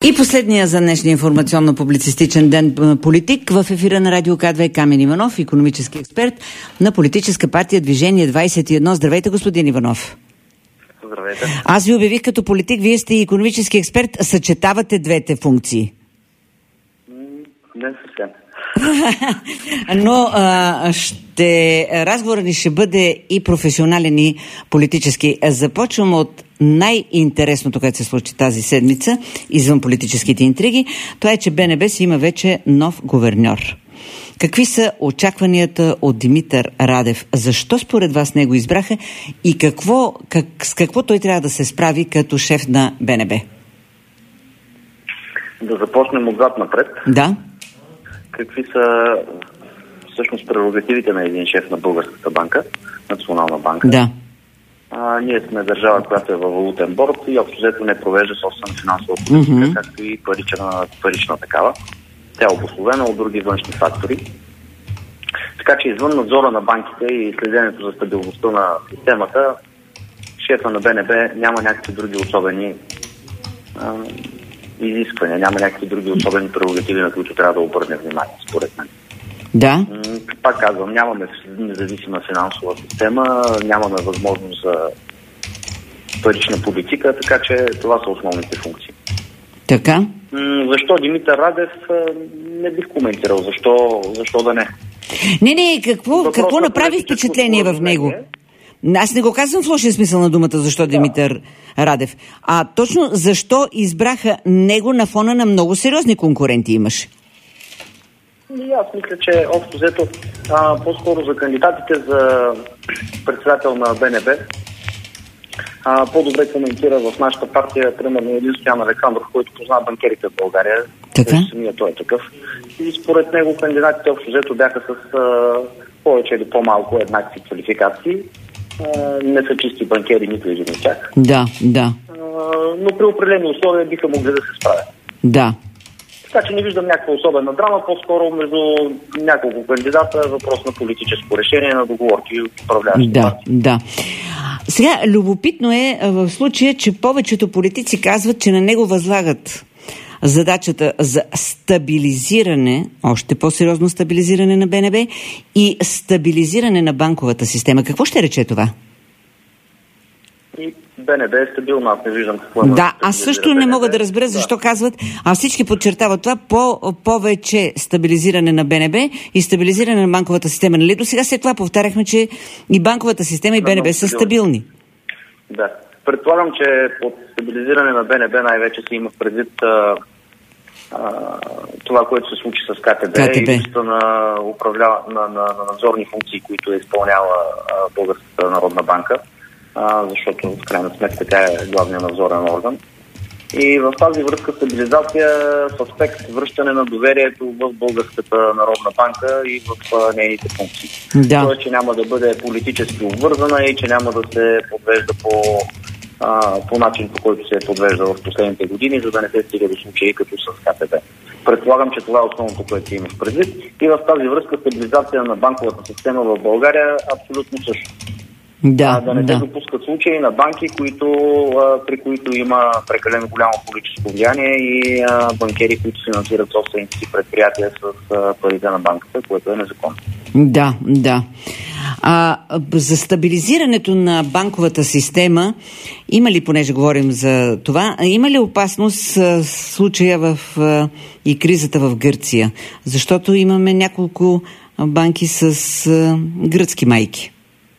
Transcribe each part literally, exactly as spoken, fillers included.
И последния за днешния информационно-публицистичен ден политик в ефира на Радио К две Камен Иванов, икономически експерт на политическа партия Движение двадесет и едно. Здравейте, господин Иванов. Здравейте. Аз ви обявих като политик, вие сте икономически експерт, съчетавате двете функции. Не съвсем. Но а, ще, разговорът ни ще бъде и професионален, и политически. Започвам от най-интересното, което се случи тази седмица, извън политическите интриги. Това е, че БНБ си има вече нов гуверньор. Какви са очакванията от Димитър Радев? Защо според вас него избраха и какво, как, с какво той трябва да се справи като шеф на БНБ? Да започнем отзад напред. Да. Какви са всъщност прерогативите на един шеф на Българската банка, Национална банка? Да. А, ние сме държава, която е във валутен борд и общо взето не провежда собствена финансова политика, mm-hmm. както и парична, парична такава. Тя е обусловена от други външни фактори. Така че извън надзора на банките и следенето за стабилността на системата, шефа на БНБ няма някакви други особени а, изисквания, няма някакви други особени прерогативи, на които трябва да обърне внимание, според мен. Да. Пак казвам, нямаме независима финансова система, нямаме възможност за парична политика, така че това са основните функции. Така? Защо Димитър Радев? Не бих коментирал. Защо, защо да не? Не, не, какво, какво направи впечатление в него? Аз не го казвам в лошия смисъл на думата, защо да. Димитър Радев. А точно защо избраха него на фона на много сериозни конкуренти имаше? И аз мисля, че общо взето а, по-скоро за кандидатите за председател на БНБ а, по-добре коментира в нашата партия, примерно един Стоян Александров, който познава банкерите в България. Така? Самия той е такъв. И според него кандидатите общо взето бяха с а, повече или по-малко еднакви квалификации. А, не са чисти банкери, нито един от тях. Да, да. А, но при определени условия биха могли да се справят. Да. Така че не виждам някаква особена драма, по-скоро между няколко кандидата въпрос на политическо решение, на договорки от управляващите да, партии. Да, Сега, любопитно е в случая, че повечето политици казват, че на него възлагат задачата за стабилизиране, още по-сериозно стабилизиране на БНБ и стабилизиране на банковата система. Какво ще рече това? И БНБ е стабилно, аз не виждам какво има. Да, аз също не мога да разбера защо да. казват, а всички подчертават това, по, повече стабилизиране на БНБ и стабилизиране на банковата система. Нали? До сега след това повтаряхме, че и банковата система и БНБ са стабилни. Да. Предполагам, че под стабилизиране на БНБ най-вече се има предвид а, а, това, което се случи с КТБ, КТБ. И липсата на, управлява, на, на, на надзорни функции, които е изпълнява а, Българската народна банка. А, защото в крайна сметка тя е главният надзорен орган. И в тази връзка стабилизация с аспект връщане на доверието в Българската народна банка и в а, нейните функции. Да. Тоест, че няма да бъде политически обвързана и че няма да се подвежда по, а, по начин, по който се е подвежда в последните години, за да не се стига до случаи като с КТБ. Предполагам, че това е основното, което има в предвид. И в тази връзка стабилизация на банковата система в България абсолютно също. Да, а, да не да. се допускат случаи на банки, които, а, при които има прекалено голямо политическо влияние и а, банкери, които финансират собствените си предприятия с а, парите на банката, което е незаконно. Да, да. А, за стабилизирането на банковата система, има ли, понеже говорим за това, има ли опасност а, случая в а, и кризата в Гърция? Защото имаме няколко банки с а, гръцки майки.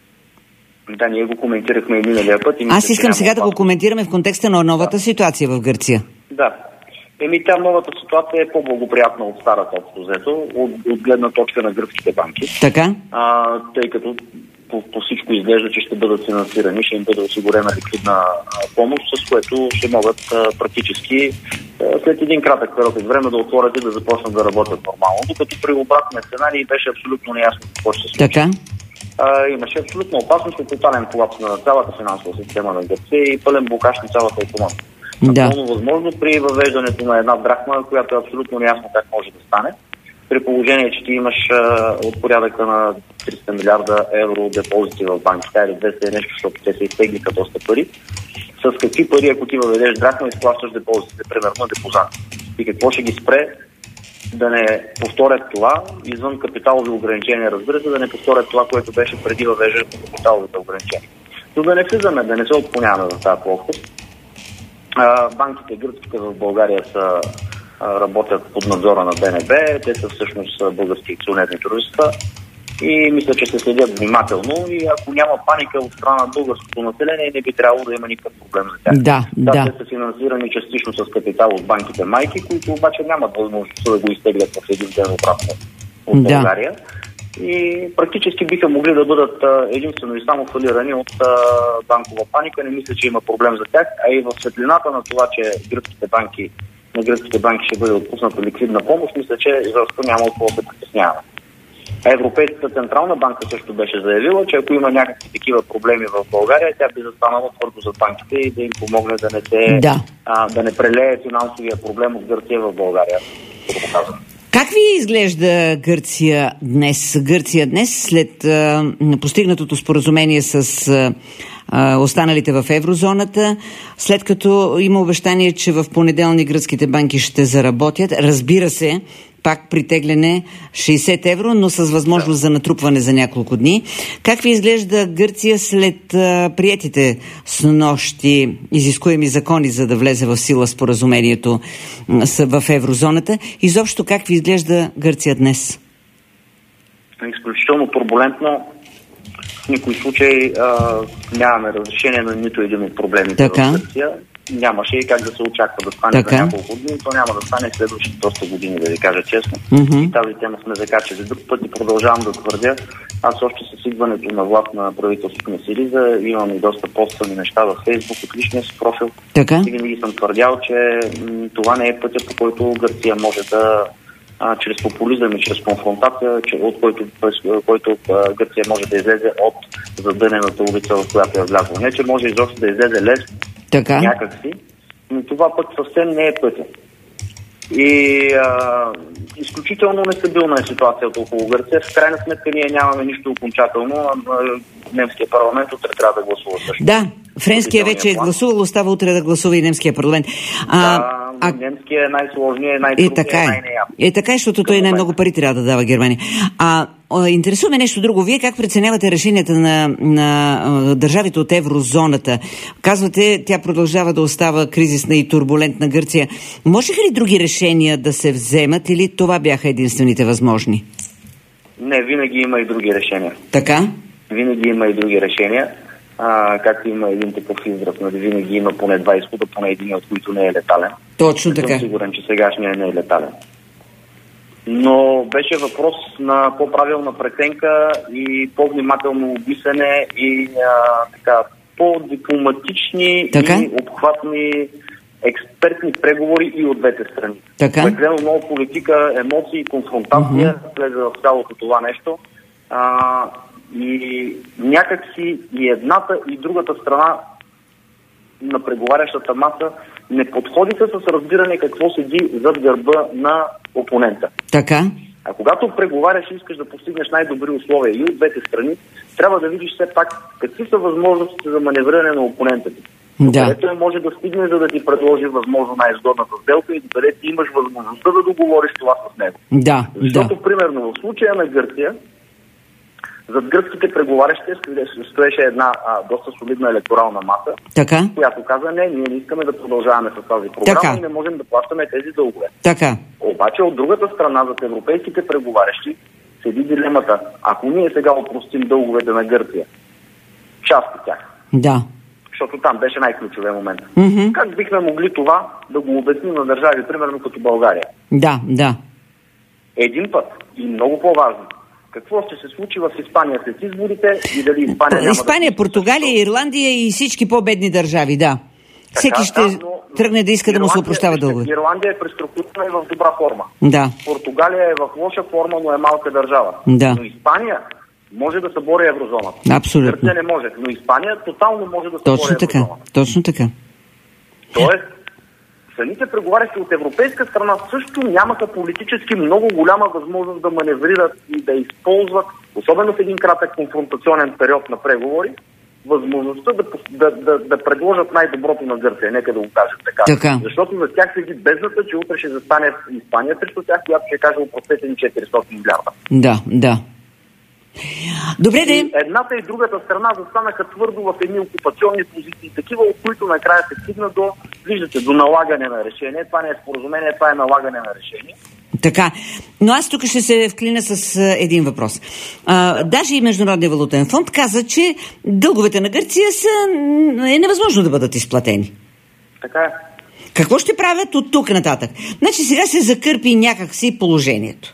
Да, ние го коментирахме и миналия път. И Аз искам сега да го коментираме в контекста на новата да. ситуация в Гърция. Да. Еми, тя новата ситуация е по-благоприятна от старата общо взето, от, от гледна точка на гръцките банки. Така? А, тъй като по, по всичко изглежда, че ще бъдат финансирани, ще им бъде осигурена ликвидна а, помощ, с което ще могат а, практически а, след един кратък период от време да отворят и да започнат да работят нормално, докато при обратния сценарий беше абсолютно неясно какво ще се случи. Така? Uh, имаше абсолютно опасност от тотален колапс на цялата финансова система на Гърция и пълен блокаж на цялата икономика. Да. Напълно възможно при въвеждането на една драхма, която е абсолютно неясно как може да стане. при положение, че ти имаш а, от порядъка на триста милиарда евро депозити в банките, или двеста е нещо, защото те се изтеглиха доста пари. С какви пари, ако ти въведеш драхма, изплащаш депозитите, примерно депозанти. И какво ще ги спре да не повторят това, извън капиталови ограничения, разбира се, да не повторят това, което беше преди въвеждането на капиталовите ограничения. Но да не влизаме, да не се отклоняваме в тази плоскост. Банките гръцките в България са, работят под надзора на БНБ, те са всъщност български акционерни дружества и мисля, че се следят внимателно и ако няма паника от страна на българското население, не би трябвало да има никакъв проблем за тях. Да, да. да. Те са финансирани частично с капитал от банките майки, които обаче нямат възможността да го изтеглят в един ден обратно от да. България. И практически биха могли да бъдат единствено и само фалирани от банкова паника. Не мисля, че има проблем за тях, а и в светлината на това, че гръцките банки, на гръцките банки ще бъде отпусната ликвидна помощ, мисля, че изобщо няма от какво да се притесняваме. Европейската централна банка също беше заявила, че ако има някакви такива проблеми в България, тя би застанала твърдо за банките и да им помогне да не се да, а, да не прелее финансовия проблем от Гърция в България. Как ви изглежда Гърция днес? Гърция днес, след а, постигнатото споразумение с а, останалите в еврозоната, след като има обещание, че в понеделник гръцките банки ще заработят, разбира се, пак притегляне шейсет евро, но с възможност за натрупване за няколко дни. Как ви изглежда Гърция след а, приетите с нощи изискуеми закони, за да влезе в сила споразумението с, в еврозоната? Изобщо как ви изглежда Гърция днес? Изключително турбулентно. В никой случай а, нямаме разрешение на нито един от проблемите така в Гърция. Нямаше и как да се очаква да стане така за няколко дни. То няма да стане следващите доста години, да ви кажа честно. Mm-hmm. И тази тема сме закачали друг път и продължавам да твърдя. Аз още с идването на власт на правителството на Сириза имам и доста поствани неща във Фейсбук от личния си профил. Така? И винаги съм твърдял, че м- това не е пътя, по който Гърция може да а, чрез популизъм и чрез конфронтация, че, от който, през, който а, Гърция може да излезе от задънената улица, в която е влязла. Не, че може изобщо да излезе лесно, така някакси, но това пък съвсем не е пътя. И а, изключително нестабилна е ситуацията около Гърция. В крайна сметка ние нямаме нищо окончателно. А, немския парламент утре трябва да гласува също. Да, френския вече е гласувал, остава утре да гласува и немския парламент. А, да, а... немския е най-сложният, е най-трудният, е, така е. най-неясен. Е така е, защото той най-много пари трябва да дава Германия. А интересуваме нещо друго. Вие как преценявате решенията на, на а, държавите от еврозоната? Казвате, тя продължава да остава кризисна и турбулентна Гърция. Можеха ли други решения да се вземат или това бяха единствените възможни? Не, винаги има и други решения. Така? Винаги има и други решения. А, както има един такъв израз, нали, винаги има поне два изхода, поне един от които не е летален. Точно така. Съм сигурен, че сегашният не е летален. Но беше въпрос на по-правилна преценка и по-внимателно обмислене и а, така, по-дипломатични така? и обхватни експертни преговори и от двете страни. Прекалено много политика, емоции, конфронтация uh-huh. влезе в цялото това нещо. А, и някакси и едната и другата страна на преговарящата маса не подходиха с разбиране какво седи зад гърба на опонента. Така. А когато преговаряш и искаш да постигнеш най-добри условия и от двете страни, трябва да видиш все пак какви са възможностите за маневриране на опонента ти. Да. Където е може да стигне, за да ти предложи възможно най-изгодната сделка и докъде ти имаш възможността да договориш това с него. Да, Защото, да. примерно, в случая на Гърция, зад гръцките преговарящи стоеше една а, доста солидна електорална маса, така? която каза, не, ние не искаме да продължаваме с тази програма така. И не можем да плащаме тези дългове. Така. Обаче от другата страна, зад европейските преговарящи, седи дилемата. Ако ние сега опростим дълговете на Гърция, част от тях, да. защото там беше най-ключовия момент. Mm-hmm. Как бихме могли това да го обясним на държави, примерно като България? Да, да. Един път и много по-важно. Какво ще се случи в Испания след изборите и дали Испания няма Испания, да... Португалия, Ирландия и всички по-бедни държави, да. Така, всеки ще да, тръгне да иска Ирландия, да му се опрощава дълго. Ирландия е преструктурирана и в добра форма. Да. Португалия е в лоша форма, но е малка държава. Да. Но Испания може да събори еврозоната. Абсолютно. Гърция не може, но Испания тотално може да събори Точно така. еврозоната. Точно така. Тоест, Страните, преговарящи от европейска страна, също нямаха политически много голяма възможност да маневрират и да използват, особено в един кратък конфронтационен период на преговори, възможността да, да, да, да предложат най-доброто на Гърция. Нека да го кажем така. така. Защото за тях седи бездната, че утре ще застане Испания срещу тях, която ще каже опростете ни четиристотин милиарда. Да, да. Добре, де. Едната и другата страна застанаха твърдо в едни окупационни позиции, такива, от които накрая се стигна до, виждате, до налагане на решение. Това не е споразумение, това е налагане на решение. Така, но аз тук ще се вклина с а, един въпрос. А, даже и Международния валутен фонд каза, че дълговете на Гърция са е невъзможно да бъдат изплатени. Така е. Какво ще правят от тук нататък? Значи сега се закърпи някакси положението.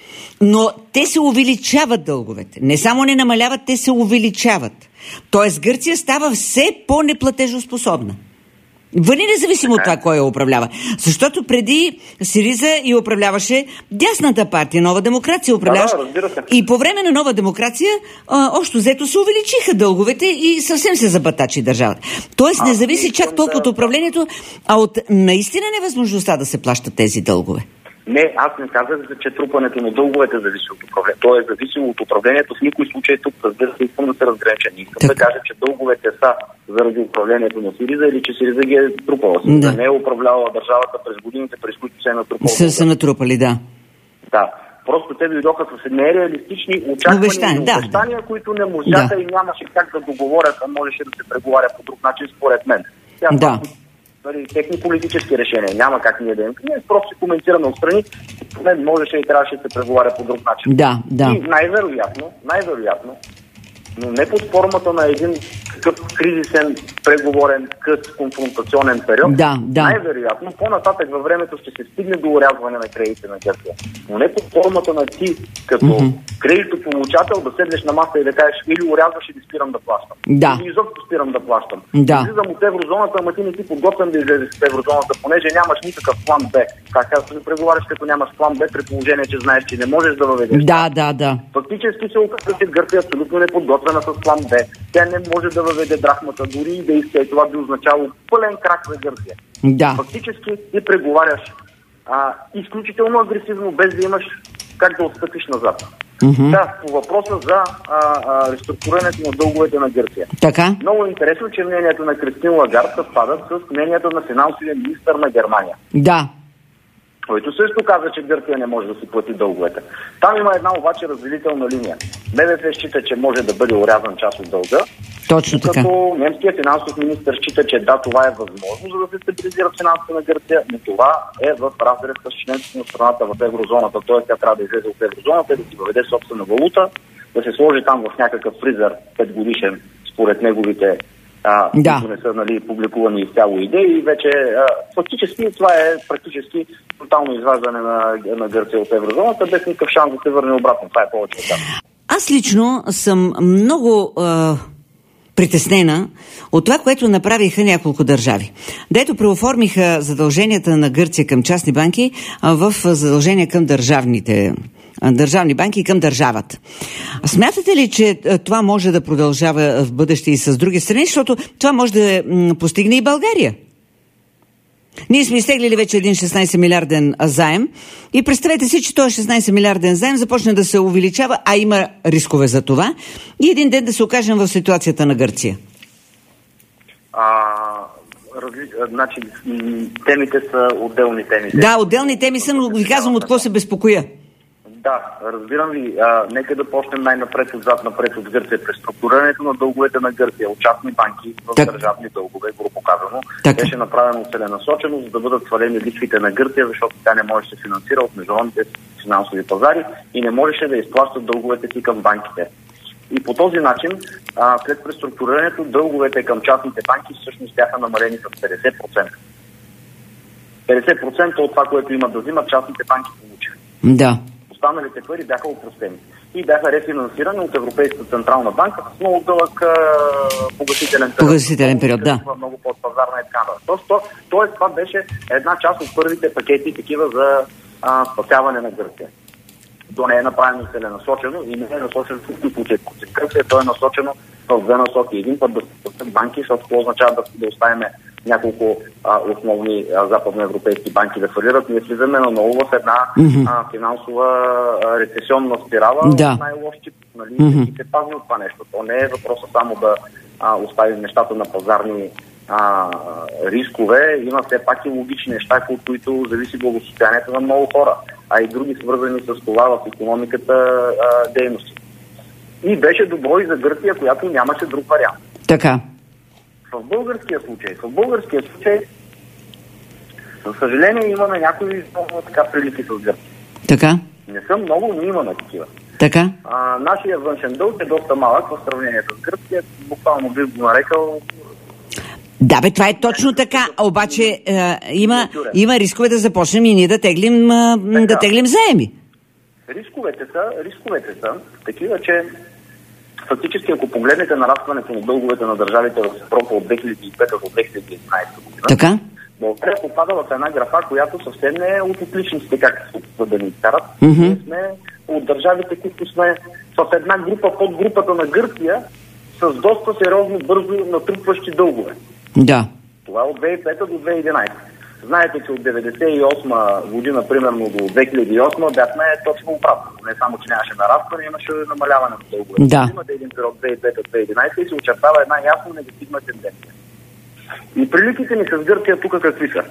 Но те се увеличават дълговете. Не само не намаляват, те се увеличават. Тоест Гърция става все по-неплатежоспособна. Въни независимо от това, кой я управлява. Защото преди Сириза и управляваше дясната партия, Нова демокрация управляваше. Да, да, и по време на Нова демокрация а, общо взето се увеличиха дълговете и съвсем се забатачи държавата. Тоест не зависи чак толкова от управлението, а от наистина невъзможността да се плащат тези дългове. Не, аз не казах, че трупането на дълговете зависи от управлението. То е зависимо от управлението. В никой случай тук, разбира се, искам да се разгранича. Не искам да кажа, че дълговете са заради управлението на Сириза или че Сириза ги е трупала. Сириза да. не е управлявала държавата през годините, през които се е натрупала. Са се натрупали, да. Да. Просто те дойдоха с нереалистични очаквания и обещания, да. които не можаха да. и нямаше как да договорят, а можеше да се преговаря по друг начин, според мен. Тя, да. Нали, техни политически решения. Няма как ние да им. Ние просто се коментираме отстрани. Мен можеше и трябваше да се преговаря по друг начин. Да, да. И най-вероятно, най-вероятно, но не под формата на един такъв кризисен, преговорен, къс, конфронтационен период. Да, да. Най-вероятно, по-нататък във времето ще се стигне до урязване на кредитите на Гърция. Но не под формата на ти, като mm-hmm. кредитополучател, да седнеш на маса и да кажеш или урязваш, или спирам да плащам. Да. Или изобщо спирам да плащам. Да. Излизам от еврозоната, ама ти не си подготвен да излезеш от еврозоната, понеже нямаш никакъв план Б. Как аз се преговаряш, като нямаш план Б, при положение, че знаеш, че не можеш да въведеш. Да, да, да. Фактически се оказва, че Гърция е абсолютно неподготвена с план Б. Тя не може да въведе драхмата, дори и да иска, и това би означало пълен крак за Гърция. Да. Фактически ти преговаряш а, изключително агресивно, без да имаш как да отстъпиш назад. Mm-hmm. Да, по въпроса за а, а, реструктурирането на дълговете на Гърция. Така. Много интересно, че мнението на Кристин Лагард съвпадат с мнението на финансовия министър на Германия. Да. Който също каза, че Гърция не може да си плати дълговете. Там има една обаче разделителна линия. БВФ счита, че може да бъде орязан част от дълга. Точно така. Като немският финансов министър счита, че да, това е възможно, за да се стабилизират финансите на Гърция, но това е в разрез с членството на страната в еврозоната. Т.е. тя трябва да излезе от еврозоната, да си въведе собствена валута, да се сложи там в някакъв фризер пет годишен, според неговите А, да. които не са, нали, публикувани изцяло идеи и вече а, фактически това е практически тотално изваждане на, на Гърция от еврозоната, без никакъв шанс да се върне обратно. Това е повече от това. Аз лично съм много а, притеснена от това, което направиха няколко държави. Дето преоформиха задълженията на Гърция към частни банки а, в задължения към държавните държавни банки към държавата. Смятате ли, че това може да продължава в бъдеще и с други страни, защото това може да постигне и България? Ние сме изтеглили вече един шестнайсет милиарден заем и представете си, че този шестнайсет милиарден заем започне да се увеличава, а има рискове за това, и един ден да се окажем в ситуацията на Гърция. А, разли... значи, темите са отделни теми. Да, отделни теми са, но ви казвам от какво се безпокоя. Да, разбирам ви. А, нека да почнем най-напред, отзад напред от Гърция. Преструктурирането на дълговете на Гърция от частни банки в так. държавни дългове, грубо казано, беше направено целенасочено, за да бъдат свалени лихвите на Гърция, защото тя не може да се финансира от международните финансови пазари и не можеше да изплащат дълговете си към банките. И по този начин, а, след преструктурирането, дълговете към частните банки всъщност бяха намалени с петдесет процента. петдесет процента от това, което имат да взимат, частните банки получиха. Да. Останалите пари бяха опростени и бяха рефинансирани от Европейската централна банка с много дълъг погасителен период. Погасителен период, да. Много подпазарна е така. Тоест, то, тоест, това беше една част от първите пакети такива за а, спасяване на Гърция. То не е направено целенасочено и не е насочено в всички случаи. То е насочено в две насоки. Един път да спасят банки, защото това означава да, да оставим няколко а, основни а, западноевропейски банки да фалират. Ние слизаме наново в една mm-hmm. а, финансова а, рецесионна спирала, да. най-лош тип. Нали? Mm-hmm. И се пази от това нещо. То не е въпроса само да а, оставим нещата на пазарни а, рискове. Има все пак и логични неща, от които зависи благосостоянието на много хора, а и други свързани с това в икономиката а, дейности. И беше добро и за Гърция, която нямаше друг вариант. Така. В българския случай, в българския случай, за съжаление, имаме някои много така прилики с Гърция. Така. Не са много, но имаме такива. Така. А, нашия външен дълг е доста малък в сравнение с Гърция. Буквално би го нарекал. Да, бе, това е точно така. Обаче е, има, има рискове да започнем и ние да теглим, е, да теглим заеми. Рисковете са, рисковете са такива, че фактически, ако погледнете нарастването на дълговете на държавите в Европа от две хиляди и пета до две хиляди и единадесета година, така? България попада в една графа, която съвсем не е от отличниците, как се опитват да ни карат. Mm-hmm. Ние сме от държавите, които сме в една група под групата на Гърция с доста сериозно бързо натрупващи дългове. Да. Това от две хиляди и пета до две хиляди и единадесета. Знаете, че от деветдесет и осма година, примерно до две хиляди и осма, бяхме точно обратно. Не само, че нямаше нарастване, имаше намаляване на дългове. Да. Имате един период две хиляди и пета до две хиляди и единадесета и се очертава една ясно негативна тенденция. И приликите ни с Гърция тук какви са?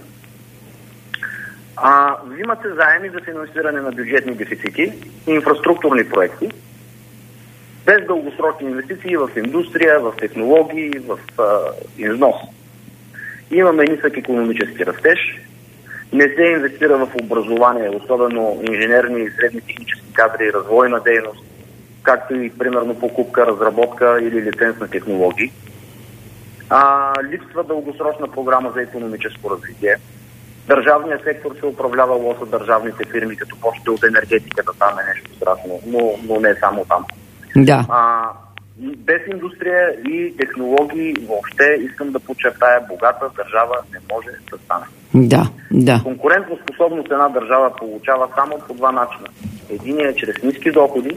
А, взимат се заеми за финансиране на бюджетни дефицити и инфраструктурни проекти, без дългосрочни инвестиции в индустрия, в технологии, в а, износ. Имаме нисък икономически растеж, не се инвестира в образование, особено инженерни и средни технически кадри, развойна дейност, както и примерно покупка, разработка или лиценз на технологии. А, липсва дългосрочна програма за икономическо развитие. Държавният сектор се управлява лошо, държавните фирми, като почте от енергетиката, там е нещо страшно, но, но не само там. Да. А, без индустрия и технологии въобще, искам да подчертая, богата държава не може да стане. Да, да. Конкурентоспособност една държава получава само по два начина. Единият е чрез ниски доходи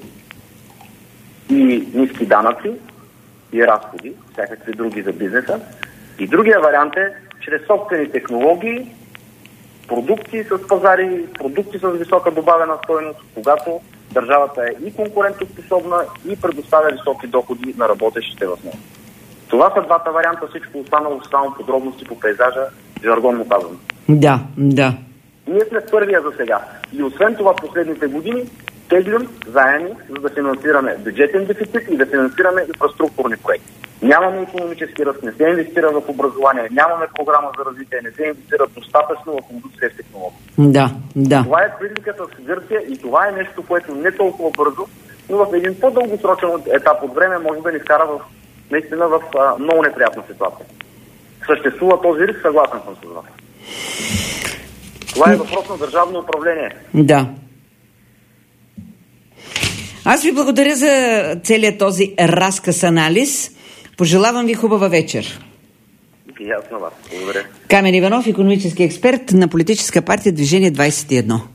и ниски данъци и разходи, всякакви други за бизнеса. И другия вариант е чрез собствени технологии, продукти с пазари, продукти с висока добавена стойност, когато държавата е и конкурентоспособна и предоставя високи доходи на работещите в нея. Това са двата варианта, всичко останало само подробности по пейзажа, жаргонно казвам. Да, да. Ние сме в първия за сега. И освен това последните години теглим заеми, за да финансираме бюджетен дефицит и да финансираме инфраструктурни проекти. Нямаме икономически ръст, не се инвестира в образование, нямаме програма за развитие, не се инвестира достатъчно в индустрия и технология. Да, да. Това е приликата с Гърция и това е нещо, което не толкова бързо, но в един по-дългосрочен етап от време може да ни вкара в, наистина в а, много неприятна ситуация. Съществува този риск, съгласен съм с вас. Това е въпрос на държавно управление. Да. Аз ви благодаря за целият този разказ анализ. Пожелавам ви хубава вечер. И аз на вас. Благодаря. Камен Иванов, икономически експерт на политическа партия Движение двадесет и едно.